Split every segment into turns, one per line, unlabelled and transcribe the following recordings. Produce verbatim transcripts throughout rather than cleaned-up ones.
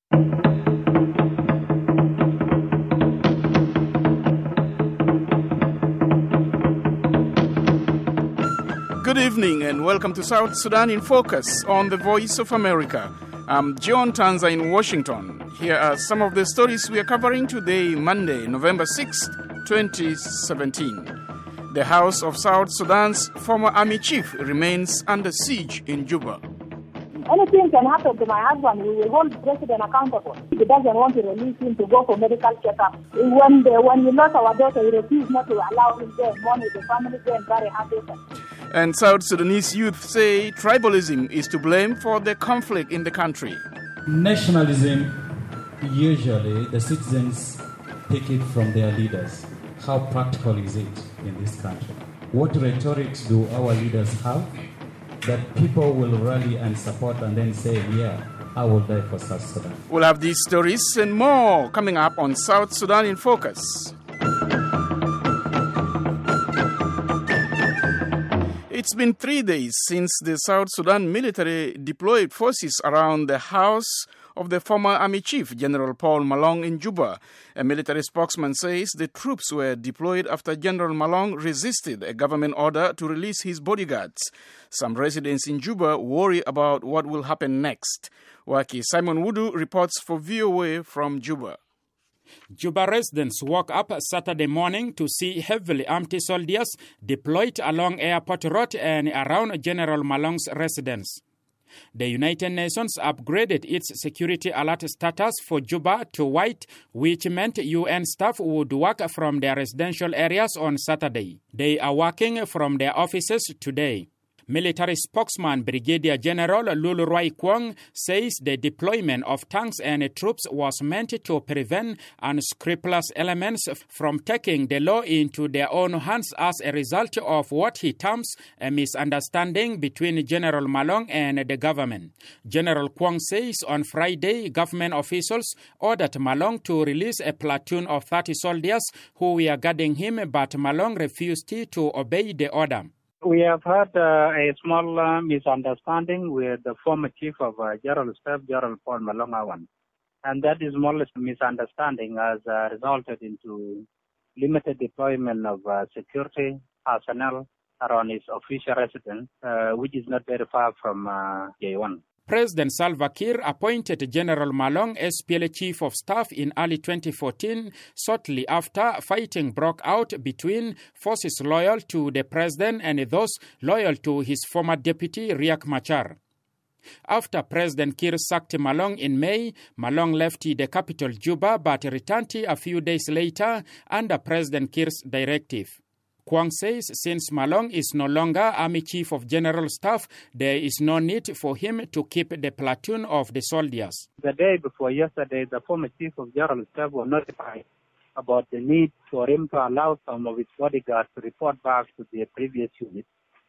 Good evening and welcome to South Sudan in Focus on the Voice of America. I'm John Tanza in Washington. Here are some of the stories we are covering today, Monday, November sixth, twenty seventeen. The House of South Sudan's former army chief remains under siege in Juba.
Anything can happen to my husband. We will hold the president accountable. He doesn't want to release him to go for medical checkup. When the, when we lost our daughter, he refused not to allow him to go on with the family go and bury her daughter.
And South Sudanese youth say tribalism is to blame for the conflict in the country.
Nationalism, usually the citizens take it from their leaders. How practical is it in this country? What rhetorics do our leaders have that people will rally and support and then say, yeah, I will die for South Sudan?
We'll have these stories and more coming up on South Sudan in Focus. It's been three days since the South Sudan military deployed forces around the house of the former army chief, General Paul Malong, in Juba. A military spokesman says the troops were deployed after General Malong resisted a government order to release his bodyguards. Some residents in Juba worry about what will happen next. Waki Simon Wudu reports for V O A from Juba.
Juba residents woke up Saturday morning to see heavily armed soldiers deployed along Airport Road and around General Malong's residence. The United Nations upgraded its security alert status for Juba to white, which meant U N staff would work from their residential areas on Saturday. They are working from their offices today. Military spokesman Brigadier General Lulu Roy Kwong says the deployment of tanks and troops was meant to prevent unscrupulous elements from taking the law into their own hands as a result of what he terms a misunderstanding between General Malong and the government. General Kwong says on Friday, government officials ordered Malong to release a platoon of thirty soldiers who were guarding him, but Malong refused to obey the order.
We have had uh, a small uh, misunderstanding with the former chief of uh, General Staff, General Paul Malong Awan. And that is more or less misunderstanding has uh, resulted into limited deployment of uh, security personnel around his official residence, uh, which is not very far from uh, J one.
President Salva Kiir appointed General Malong as P L A Chief of Staff in early twenty fourteen, shortly after fighting broke out between forces loyal to the president and those loyal to his former deputy, Riek Machar. After President Kiir sacked Malong in May, Malong left the capital Juba but returned a few days later under President Kiir's directive. Kwong says since Malong is no longer Army Chief of General Staff, there is no need for him to keep the platoon of the soldiers.
The day before yesterday, the former Chief of General Staff was notified about the need for him to allow some of his bodyguards to report back to their previous unit,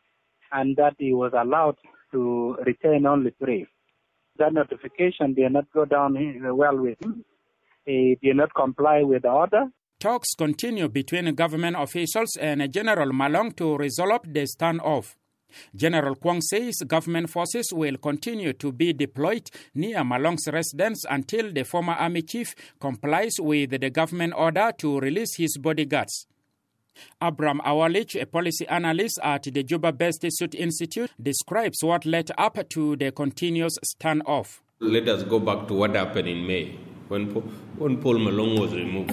and that he was allowed to retain only three. That notification did not go down well with him. He did not comply with the order.
Talks continue between government officials and General Malong to resolve the standoff. General Kwong says government forces will continue to be deployed near Malong's residence until the former army chief complies with the government order to release his bodyguards. Abram Awalich, a policy analyst at the Juba-based Sud Institute, describes what led up to the continuous standoff.
Let us go back to what happened in May when, when Paul Malong was removed.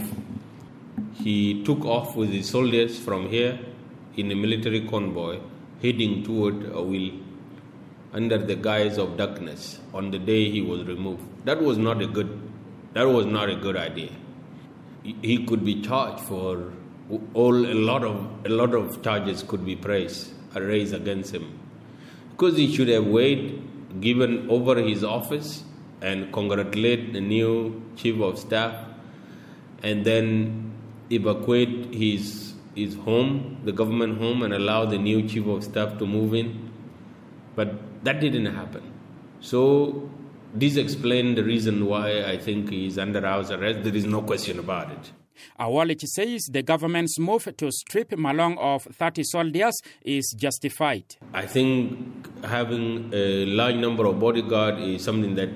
He took off with his soldiers from here in a military convoy heading toward Awil under the guise of darkness on the day he was removed. That was not a good that was not a good idea. He could be charged for all a lot of a lot of charges could be praised raised against him. Because he should have waited, given over his office and congratulate the new chief of staff and then evacuate his his home, the government home, and allow the new chief of staff to move in. But that didn't happen. So this explains the reason why I think he's under house arrest. There is no question about it.
Awalich says the government's move to strip Malong of thirty soldiers is justified.
I think having a large number of bodyguards is something that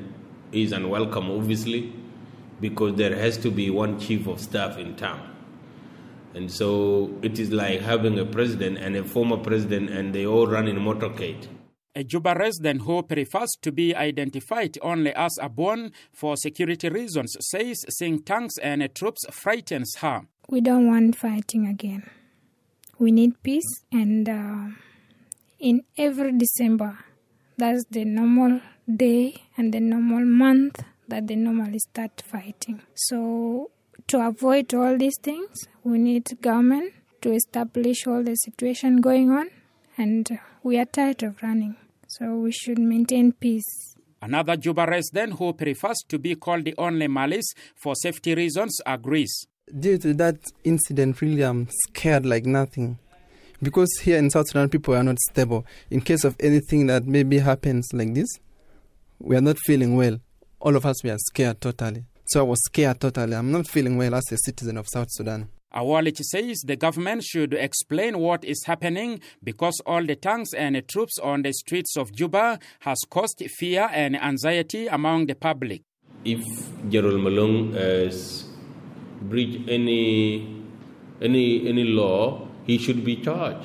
is unwelcome, obviously, because there has to be one chief of staff in town. And so it is like having a president and a former president, and they all run in a motorcade.
A Juba resident who prefers to be identified only as Abon for security reasons says seeing tanks and troops frightens her.
We don't want fighting again. We need peace, and uh, in every December, that's the normal day and the normal month that they normally start fighting. So to avoid all these things, we need government to establish all the situation going on, and we are tired of running. So we should maintain peace.
Another Juba resident who prefers to be called the only Malis for safety reasons agrees.
Due to that incident, really I'm scared like nothing. Because here in South Sudan, people are not stable. In case of anything that maybe happens like this, we are not feeling well. All of us, we are scared totally. So I was scared totally. I'm not feeling well as a citizen of South Sudan.
Awalich says the government should explain what is happening because all the tanks and troops on the streets of Juba has caused fear and anxiety among the public.
If General Malong has breached any, any, any law, he should be charged.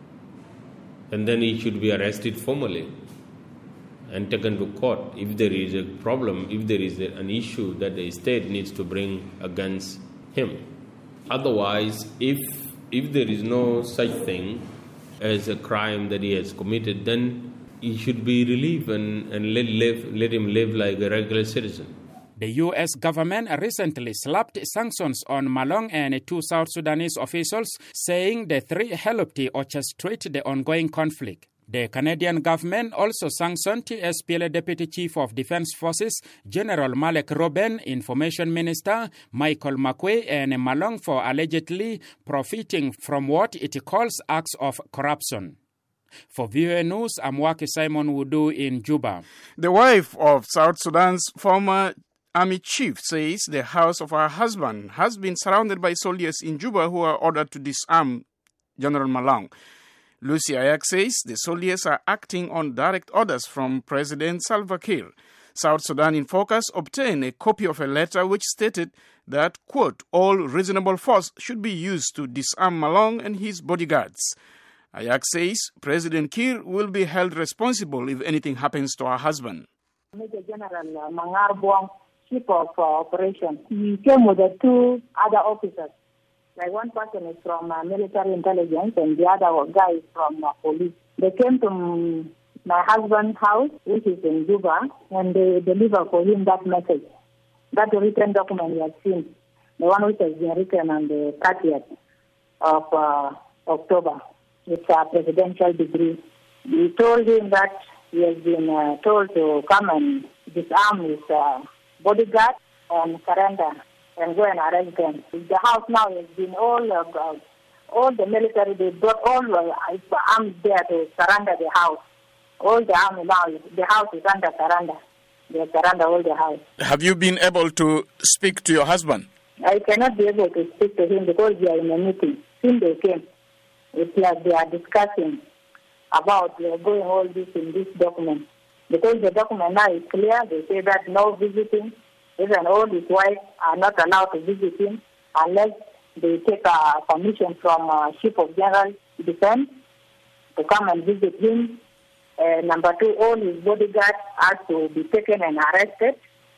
And then he should be arrested formally and taken to court if there is a problem, if there is an issue that the state needs to bring against him. Otherwise, if if there is no such thing as a crime that he has committed, then he should be relieved and, and let, live, let him live like a regular citizen.
The U S government recently slapped sanctions on Malong and two South Sudanese officials, saying the three helped to orchestrate the ongoing conflict. The Canadian government also sanctioned T S P L A Deputy Chief of Defense Forces General Malek Robben, Information Minister Michael McQuay, and Malong for allegedly profiting from what it calls acts of corruption. For V O A News, I'm Waki Simon Wudu in Juba.
The wife of South Sudan's former army chief says the house of her husband has been surrounded by soldiers in Juba who are ordered to disarm General Malong. Lucy Ayak says the soldiers are acting on direct orders from President Salva Kiir. South Sudan in Focus obtained a copy of a letter which stated that, quote, all reasonable force should be used to disarm Malong and his bodyguards. Ayak says President Kiir will be held responsible if anything happens to her husband.
Major General Mangar Buang, Chief of uh, Operations, he came with the two other officers. Like one person is from uh, military intelligence and the other guy is from uh, police. They came to my husband's house, which is in Juba, and they delivered for him that message. That written document he has seen, the one which has been written on the thirtieth of uh, October. It's a presidential degree. We told him that he has been uh, told to come and disarm his uh, bodyguard and surrender and go and arrest them. The house now has been all uh, all the military, they brought all the arms there to surrender the house. All the army now, the house is under surrender. They surrender all the house.
Have you been able to speak to your husband?
I cannot be able to speak to him because we are in a meeting. Since they came, they are, they are discussing about they are going all this in this document. Because the document now is clear, they say that no visiting, even all his wives are not allowed to visit him unless they take a permission from uh, Chief of General Defense to come and visit him. Uh, number two, all his bodyguards have to be taken and arrested,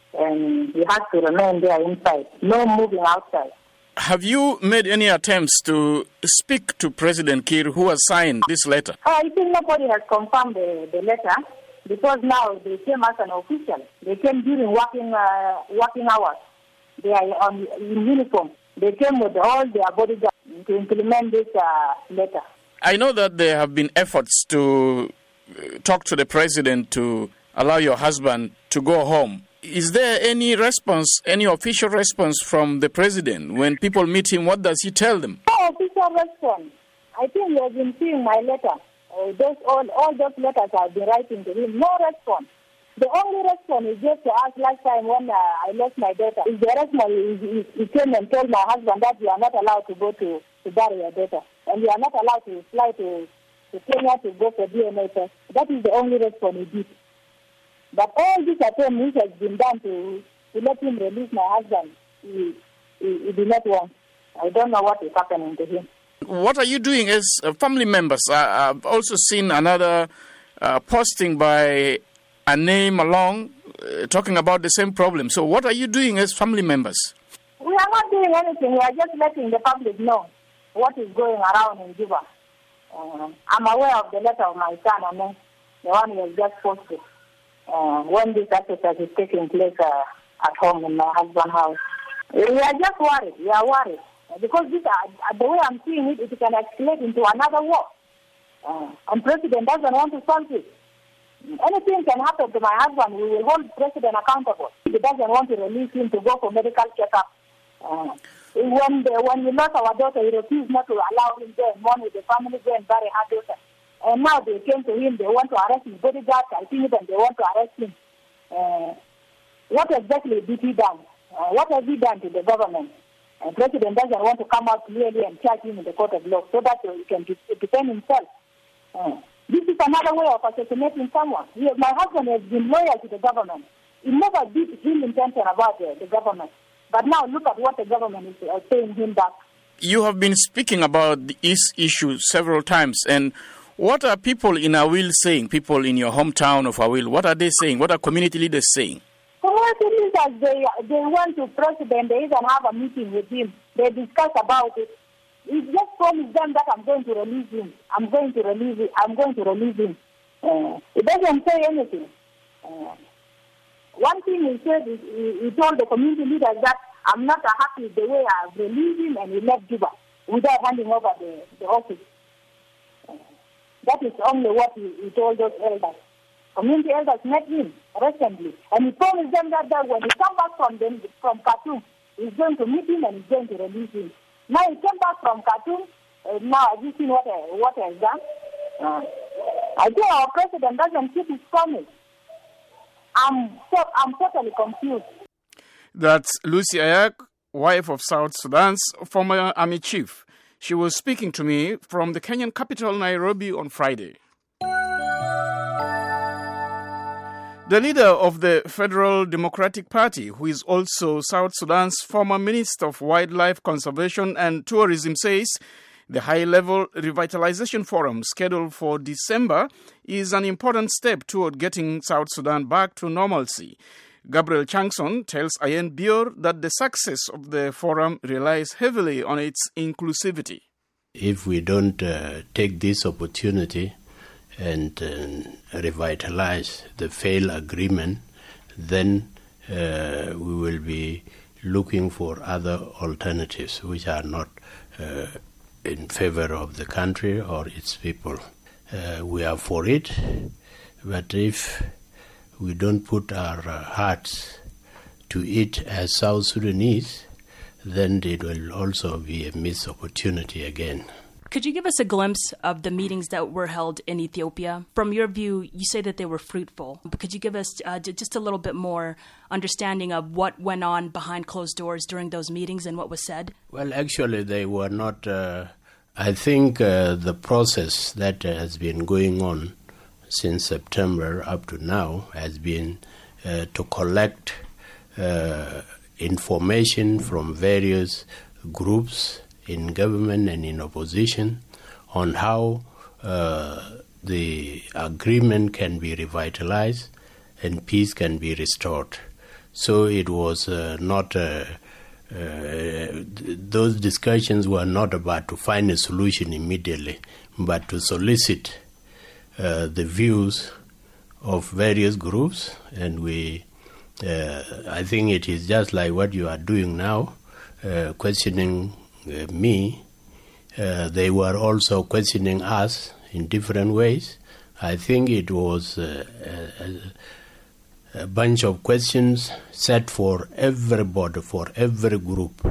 and he has to remain there inside. No moving outside.
Have you made any attempts to speak to President Kiir, who has signed this letter?
I think nobody has confirmed the, the letter because now they came as an official. They came during working uh, working hours. They are on, in uniform. They came with all their bodyguards to implement this uh, letter.
I know that there have been efforts to talk to the president to allow your husband to go home. Is there any response, any official response from the president? When people meet him, what does he tell them?
No official response. I think he has been seeing my letter. Uh, those, all, all those letters I've been writing to him. No response. The only response is just to ask last time when uh, I lost my daughter. Is the response, he, he came and told my husband that you are not allowed to go to, to bury your daughter. And you are not allowed to fly to, to Kenya to go for D N A test. That is the only response he did. But all this attempt which has been done to, to let him release my husband, he, he, he did not want. I don't know what is happening to him.
What are you doing as uh, family members? Uh, I've also seen another uh, posting by Ane Malong uh, talking about the same problem. So what are you doing as family members?
We are not doing anything. We are just letting the public know what is going around in Juba. Uh, I'm aware of the letter of my son, Ane, the one he has just posted, uh, when this exercise is taking place uh, at home in my husband's house. We are just worried. We are worried. Because this, uh, the way I'm seeing it, it can escalate into another war. Uh, and President doesn't want to solve it. Anything can happen to my husband. We will hold President accountable. He doesn't want to release him to go for medical checkup. Uh, when, the, when we lost our daughter, he refused not to allow him to mourn with the family, go and bury her daughter. And now they came to him, they want to arrest his bodyguard. I think even they want to arrest him. Uh, what exactly did he done? Uh, what has he done to the government? The uh, President doesn't want to come out clearly and charge him in the court of law so that he can defend himself. Uh, this is another way of assassinating someone. He, my husband has been loyal to the government. He never did ill intention about the, the government. But now look at what the government is uh, paying him back.
You have been speaking about this issue several times. And what are people in Awil saying? People in your hometown of Awil, what are they saying? What are community leaders saying?
Community leaders, they, they went to President, they even have a meeting with him. They discuss about it. He just promised them that I'm going to release him. I'm going to release him. I'm going to release him. Uh, he doesn't say anything. Uh, one thing he said, is, he, he told the community leaders that I'm not happy with the way I've released him, and he left Juba without handing over the, the office. Uh, that is only what he, he told those elders. Community elders met him recently, and he promised them that, that when he comes back from them, from Khartoum, he's going to meet him and he's going to release him. Now he came back from Khartoum. Uh, now have you seen what uh, what he has done? Uh, I think our president doesn't keep his promise. I'm so, I'm totally confused.
That's Lucy Ayak, wife of South Sudan's former army chief. She was speaking to me from the Kenyan capital, Nairobi, on Friday. The leader of the Federal Democratic Party, who is also South Sudan's former Minister of Wildlife Conservation and Tourism, says the high-level revitalization forum scheduled for December is an important step toward getting South Sudan back to normalcy. Gabriel Changson tells Ayen Bior that the success of the forum relies heavily on its inclusivity.
If we don't uh, take this opportunity and uh, revitalize the failed agreement, then uh, we will be looking for other alternatives which are not uh, in favor of the country or its people. Uh, we are for it, but if we don't put our uh, hearts to it as South Sudanese, then it will also be a missed opportunity again.
Could you give us a glimpse of the meetings that were held in Ethiopia? From your view, you say that they were fruitful, but could you give us uh, just a little bit more understanding of what went on behind closed doors during those meetings and what was said?
Well, actually, they were not. Uh, I think uh, the process that has been going on since September up to now has been uh, to collect uh, information from various groups in government and in opposition on how uh, the agreement can be revitalized and peace can be restored. So it was uh, not, uh, uh, those discussions were not about to find a solution immediately, but to solicit uh, the views of various groups. And we, uh, I think it is just like what you are doing now, uh, questioning Uh, me. Uh, they were also questioning us in different ways. I think it was uh, a, a bunch of questions set for everybody, for every group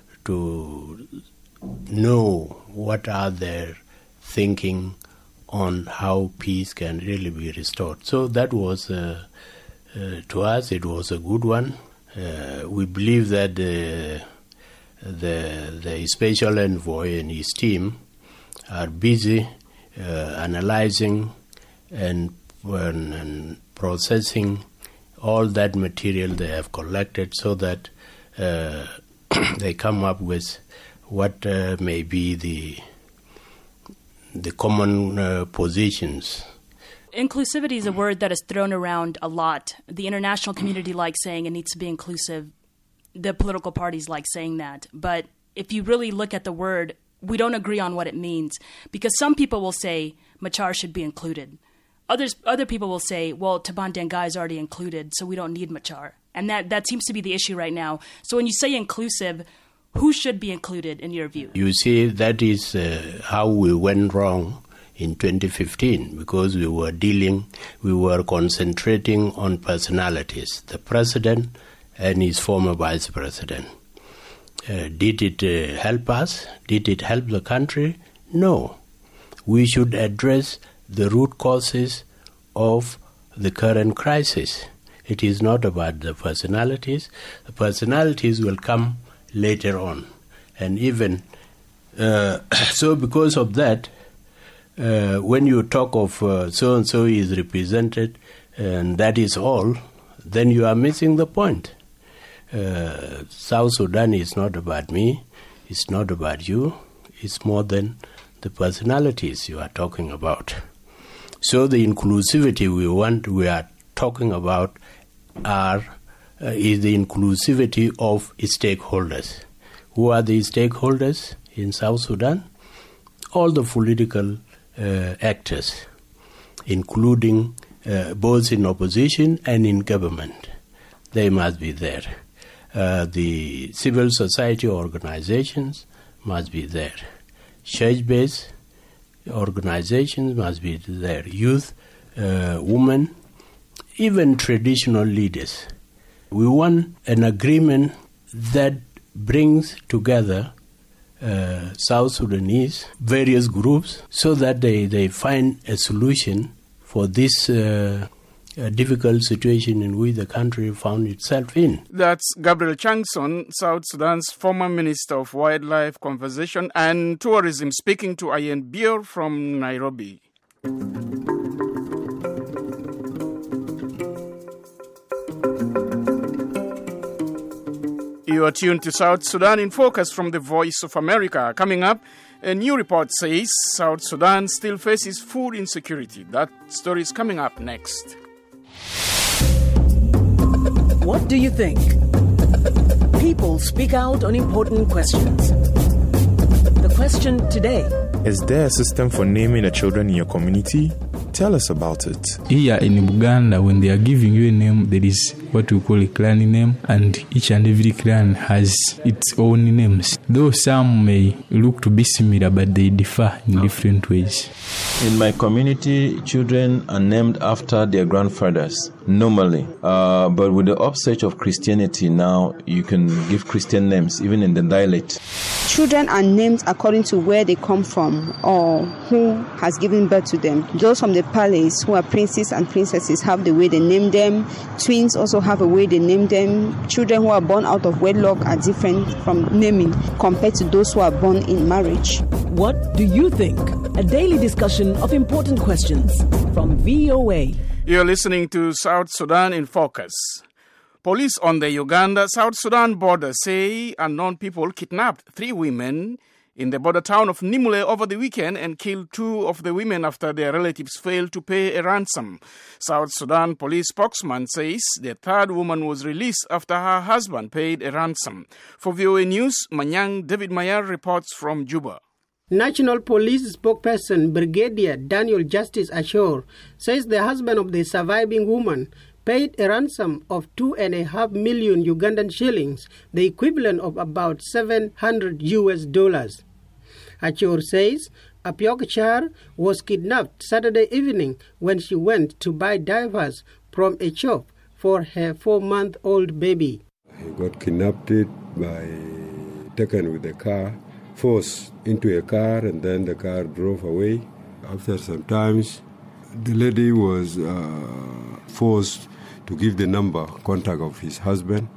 to know what are their thinking on how peace can really be restored. So that was, uh, uh, to us, it was a good one. Uh, we believe that the uh, The, the special envoy and his team are busy uh, analyzing and, and processing all that material they have collected so that uh, they come up with what uh, may be the the common uh, positions.
Inclusivity is a word that is thrown around a lot. The international community likes saying it needs to be inclusive. The political parties like saying that. But if you really look at the word, we don't agree on what it means. Because some people will say Machar should be included. Others, other people will say, well, Taban Dengai is already included, so we don't need Machar. And that, that seems to be the issue right now. So when you say inclusive, who should be included in your view?
You see, that is uh, how we went wrong in twenty fifteen, because we were dealing, we were concentrating on personalities, the president and his former vice president. Uh, did it uh, help us? Did it help the country? No. We should address the root causes of the current crisis. It is not about the personalities. The personalities will come later on. And even uh, so, because of that, uh, when you talk of uh, so-and-so is represented and that is all, then you are missing the point. Uh, South Sudan is not about me, it's not about you, it's more than the personalities you are talking about. So the inclusivity we want, we are talking about are, uh, is the inclusivity of stakeholders. Who are the stakeholders in South Sudan? All the political uh, actors, including uh, both in opposition and in government. They must be there. Uh, the civil society organizations must be there. Church-based organizations must be there. Youth, uh, women, even traditional leaders. We want an agreement that brings together uh, South Sudanese, various groups, so that they, they find a solution for this uh, a difficult situation in which the country found itself in.
That's Gabriel Changson, South Sudan's former Minister of Wildlife Conservation and Tourism, speaking to Ian Beer from Nairobi. You are tuned to South Sudan in Focus from the Voice of America. Coming up, a new report says South Sudan still faces food insecurity. That story is coming up next.
What do you think? People speak out on important questions. The question today:
is there a system for naming the children in your community? Tell us about it.
Here in Uganda, when they are giving you a name, there is what we call a clan name, and each and every clan has its own names. Though some may look to be similar, but they differ in different ways.
In my community, children are named after their grandfathers, normally. Uh, but with the upsurge of Christianity now, you can give Christian names, even in the dialect.
Children are named according to where they come from or who has given birth to them. Those from the palace who are princes and princesses have the way they name them. Twins also have a way they name them. Children who are born out of wedlock are different from naming compared to those who are born in marriage.
What do you think? A daily discussion of important questions from V O A.
You're listening to South Sudan in Focus. Police on the Uganda-South Sudan border say unknown people kidnapped three women in the border town of Nimule over the weekend and killed two of the women after their relatives failed to pay a ransom. South Sudan police spokesman says the third woman was released after her husband paid a ransom. For V O A News, Manyang David Mayer reports from Juba.
National Police spokesperson Brigadier Daniel Justice Ashore says the husband of the surviving woman paid a ransom of two and a half million Ugandan shillings, the equivalent of about seven hundred U S dollars. Achor says Apiok Char was kidnapped Saturday evening when she went to buy diapers from a shop for her four-month-old baby.
He got kidnapped by taken with a car, forced into a car, and then the car drove away. After some time, the lady was uh, forced to give the number, contact of his husband.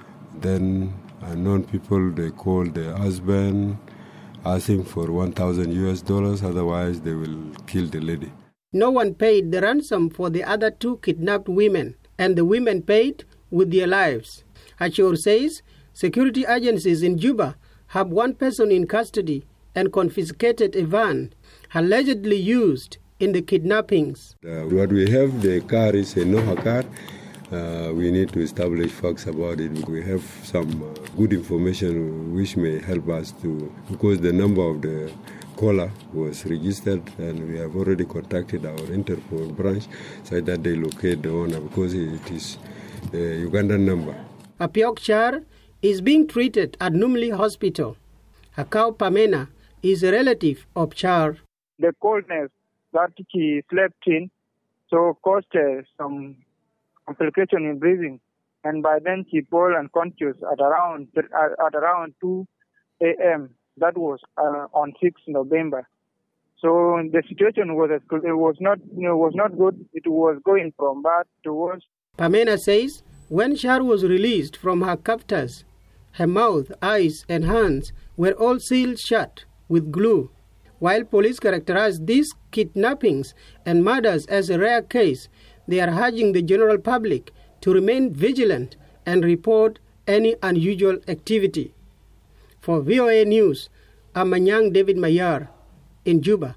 Then unknown people, they called the husband, asking for one thousand U S dollars, otherwise they will kill the lady.
No one paid the ransom for the other two kidnapped women. and the women paid with their lives. Ashur says security agencies in Juba have one person in custody and confiscated a van allegedly used in the kidnappings.
Uh, what we have, the car is a Noha car. Uh, we need to establish facts about it. We have some uh, good information which may help us to, because the number of the caller was registered and we have already contacted our Interpol branch so that they locate the owner because it is the Ugandan number.
Apiok Char is being treated at Numli Hospital. Akau Pamena is a relative of Char.
The coldness that he slept in so caused uh, some complication in breathing, and by then he fell unconscious at around at around two a.m. That was uh, on sixth of November. So the situation was it was not you know, was not good. It was going from bad to worse.
Pamena says when Char was released from her captors, her mouth, eyes, and hands were all sealed shut with glue. While police characterize these kidnappings and murders as a rare case, they are urging the general public to remain vigilant and report any unusual activity. For V O A News, I'm Manyang David Mayar in Juba.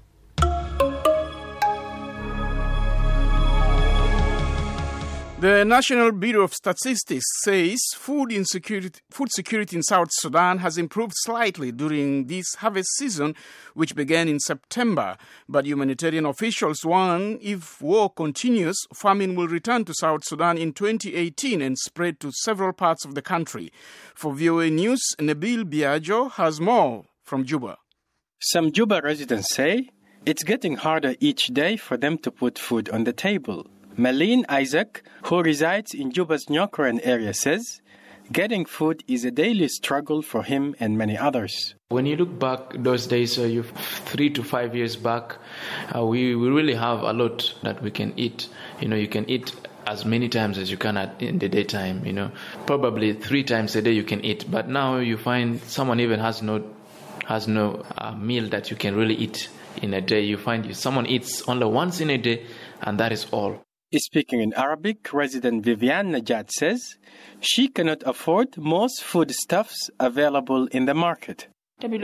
The National Bureau of Statistics says food insecurity, food security in South Sudan has improved slightly during this harvest season, which began in September. But humanitarian officials warn if war continues, famine will return to South Sudan in twenty eighteen and spread to several parts of the country. For V O A News, Nabil Biagio has more from Juba.
Some Juba residents say it's getting harder each day for them to put food on the table. Malene Isaac, who resides in Juba's Nyokoran area, says getting food is a daily struggle for him and many others.
When you look back those days, uh, you three to five years back, uh, we, we really have a lot that we can eat. You know, you can eat as many times as you can at, in the daytime, you know. Probably three times a day you can eat. But now you find someone even has no, has no uh, meal that you can really eat in a day. You find you, someone eats only once in a day, and that is all.
Speaking in Arabic, resident Vivian Najat says she cannot afford most foodstuffs available in the market.
When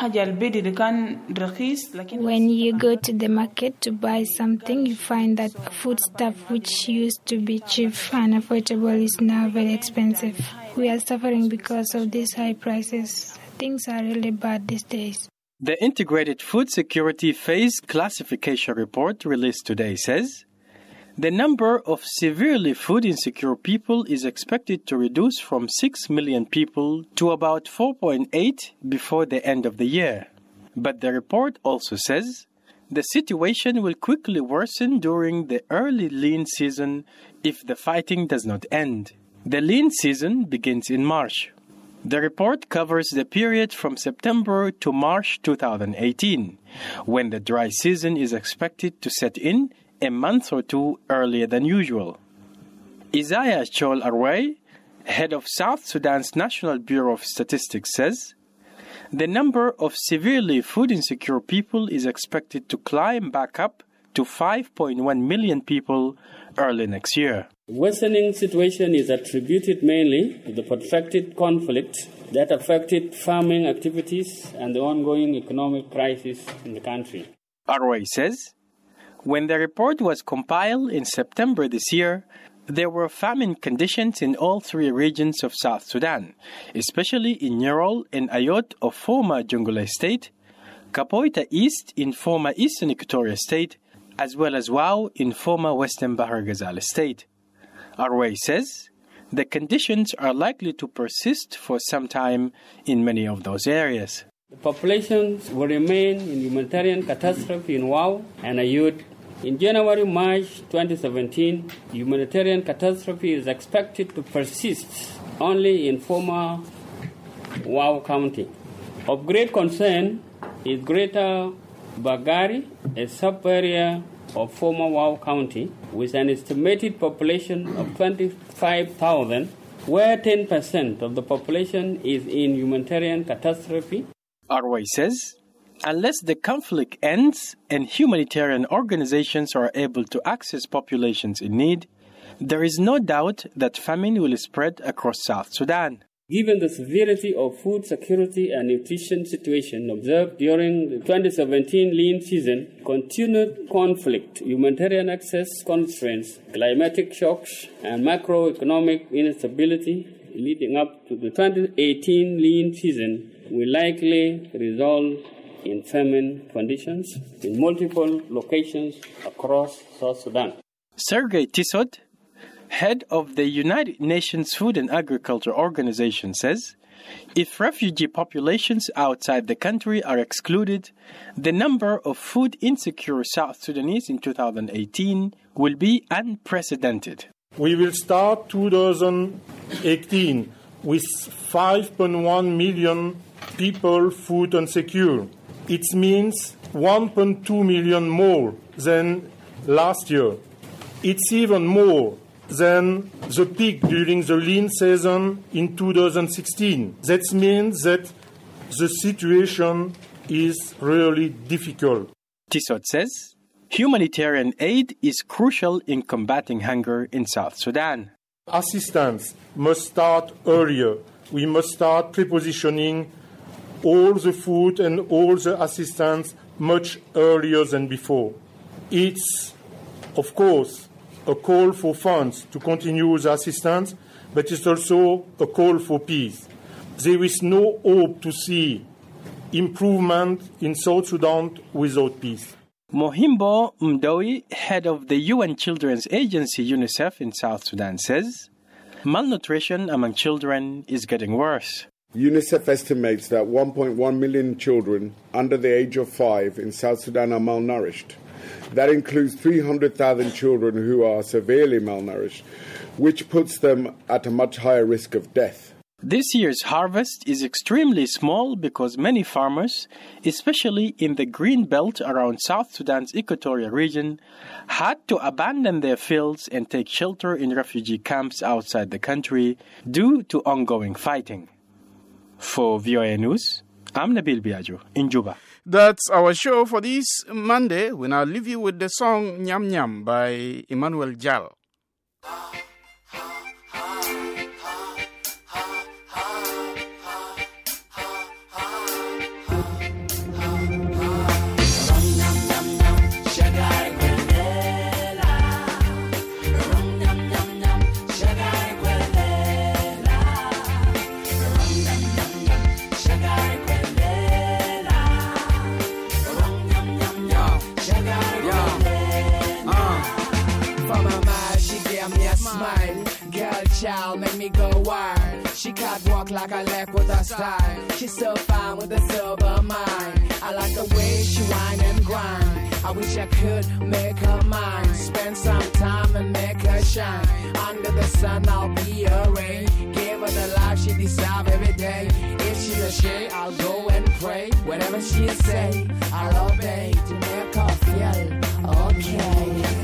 you go to the market to buy something, you find that foodstuff which used to be cheap and affordable is now very expensive. We are suffering because of these high prices. Things are really bad these days.
The Integrated Food Security Phase Classification Report released today says the number of severely food insecure people is expected to reduce from six million people to about four point eight before the end of the year. But the report also says the situation will quickly worsen during the early lean season if the fighting does not end. The lean season begins in March. The report covers the period from September to March two thousand eighteen, when the dry season is expected to set in a month or two earlier than usual. Isaiah Chol Arway, head of South Sudan's National Bureau of Statistics, says the number of severely food insecure people is expected to climb back up to five point one million people early next year.
Worsening situation is attributed mainly to the protracted conflict that affected farming activities and the ongoing economic crisis in the country.
Arway says when the report was compiled in September this year, there were famine conditions in all three regions of South Sudan, especially in Nyorol and Ayot of former Jonglei State, Kapoita East in former Eastern Equatoria State, as well as Wau in former Western Bahar Ghazal State. Arway says the conditions are likely to persist for some time in many of those areas.
The populations will remain in humanitarian catastrophe in Wau and Ayut. In January-March twenty seventeen, humanitarian catastrophe is expected to persist only in former Wau County. Of great concern is Greater Bagari, a sub-area of former Wau County, with an estimated population of twenty-five thousand, where ten percent of the population is in humanitarian catastrophe.
Arway says unless the conflict ends and humanitarian organizations are able to access populations in need, there is no doubt that famine will spread across South Sudan.
Given the severity of food security and nutrition situation observed during the twenty seventeen lean season, continued conflict, humanitarian access constraints, climatic shocks, and macroeconomic instability leading up to the twenty eighteen lean season will likely result in famine conditions in multiple locations across South Sudan.
Sergei Tissot, head of the United Nations Food and Agriculture Organization, says if refugee populations outside the country are excluded, the number of food insecure South Sudanese in two thousand eighteen will be unprecedented.
We will start two thousand eighteen with five point one million people food insecure. It means one point two million more than last year. It's even more than the peak during the lean season in two thousand sixteen. That means that the situation is really difficult.
Tissot says humanitarian aid is crucial in combating hunger in South Sudan.
Assistance must start earlier. We must start prepositioning all the food and all the assistance much earlier than before. It's, of course, a call for funds to continue the assistance, but it's also a call for peace. There is no hope to see improvement in South Sudan without peace.
Mohimbo Mdowi, head of the U N Children's Agency UNICEF in South Sudan, says malnutrition among children is getting worse.
UNICEF estimates that one point one million children under the age of five in South Sudan are malnourished. That includes three hundred thousand children who are severely malnourished, which puts them at a much higher risk of death.
This year's harvest is extremely small because many farmers, especially in the green belt around South Sudan's equatorial region, had to abandon their fields and take shelter in refugee camps outside the country due to ongoing fighting. For V O A News, I'm Nabil Biagio in Juba.
That's our show for this Monday. We now leave you with the song Nyam Nyam by Emmanuel Jal.
Child make me go wild. She catwalk like a left with a style. She's so fine with a sober mind. I like the way she whine and grind. I wish I could make her mine. Spend some time and make her shine. Under the sun I'll be a ray. Give her the life she deserves every day. If she's a shade I'll go and pray. Whatever she say I'll obey to make her feel okay.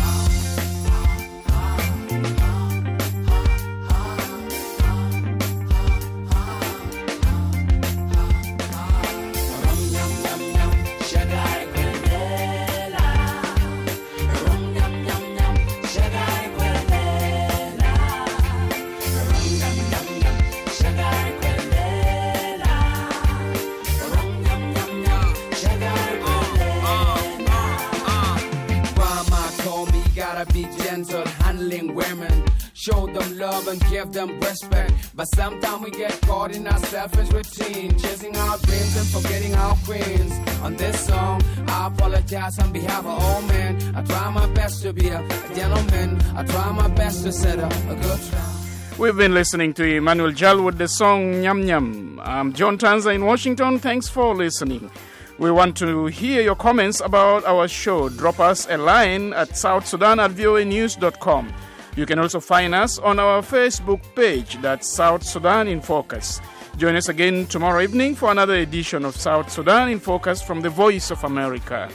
Be gentle, handling women. Show them love and give them respect. But sometimes we get caught in our selfish routine, chasing our dreams and forgetting our queens. On this song, I apologize on behalf of all men. I try my best to be a, a gentleman. I try my best to set up a good time.
We've been listening to Emmanuel Jal with the song Nyam Nyam. I'm John Tanza in Washington. Thanks for listening. We want to hear your comments about our show. Drop us a line at south sudan at v o a news dot com. You can also find us on our Facebook page, that's South Sudan in Focus. Join us again tomorrow evening for another edition of South Sudan in Focus from the Voice of America.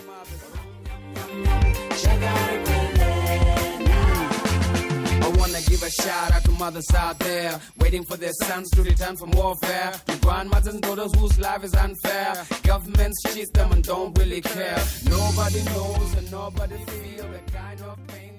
Give a shout out to mothers out there, waiting for their sons to return from warfare. To grandmothers and daughters whose life is unfair. Governments cheat them and don't really care. Nobody knows and nobody feels the kind of pain.